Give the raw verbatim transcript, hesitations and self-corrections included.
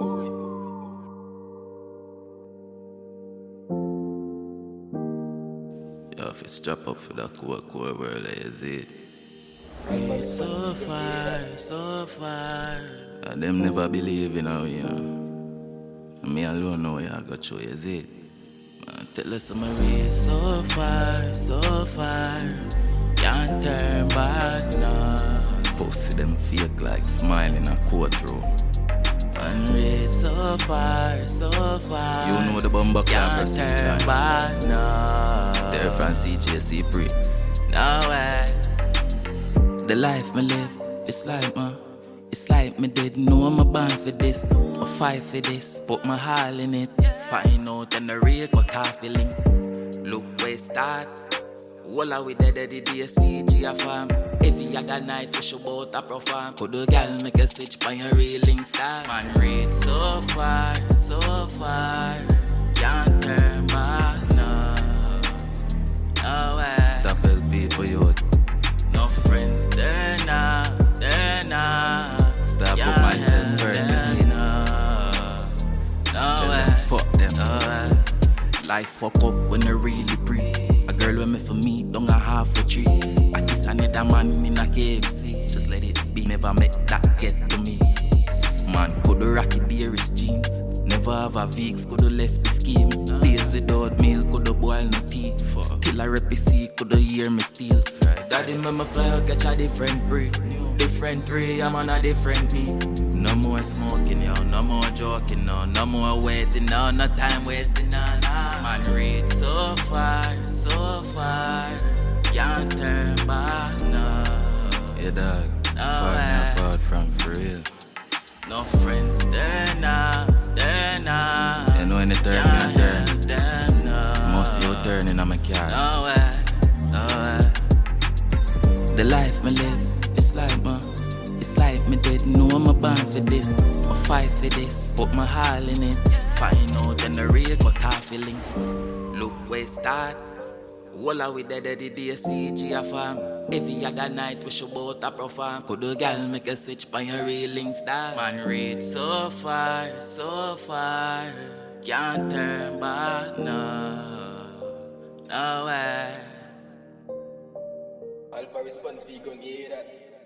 Yo, if you strap up for that core core world, is it? It's so far, so far. And them never believe in you, you know. And me alone know you got show, is it? Man, tell us I'm reach so far, so far. Can't turn back now. Pussy them fake like smiling a courtroom. And reach so far, so far. You know the bumper can't turn back now. They're from C J C pre. No way. The life me live, it's like me, it's like me dead. Know I'm a born for this, I fight for this, put my heart in it. Find out and the real cut off feeling. Look where it start. All of we dead at the day C G a farm. Every other night we show about a perform. Could the girl make a switch by your reeling star? Man reach so far, so far. Can't turn back now. No way. Double people youth. No friends, they're not, they're not. Stop with myself first, is it? No, no way. Fuck them. No way. Life fuck up when they really breathe. A girl with me for me, don't a half a tree. I kiss another man in a K F C. Just let it be, never make that get to me. Man, coulda rocket dearest jeans. Never have a Vicks, coulda left the scheme. Days without meal, coulda boil no tea. Still a rep C, coulda hear me steal. Daddy make me fly out, catch a different breed. Different tree, I'm on a different me. No more smoking, yo, no more joking, no. No more waiting, no, no time wasting, no, no. Man reach so far, so far. Can't turn back, no. Yeah, dog, no far me forward from for real. No friends, they're not, they're not. You know when they turn me and turn them, no. Must you turning on my car. No way, no way. The life me live, it's like me, it's like me dead. Know I'm a born for this, I fight for this, put my heart in it. Find out and the real cut off feeling. Look where it start. All of we dead at the day C G a farm. Every other night we show about a perform. Could the girl make a switch by your reeling star? Man reach so far, so far. Can't turn back now. No way. Alpha response fee gon' get that.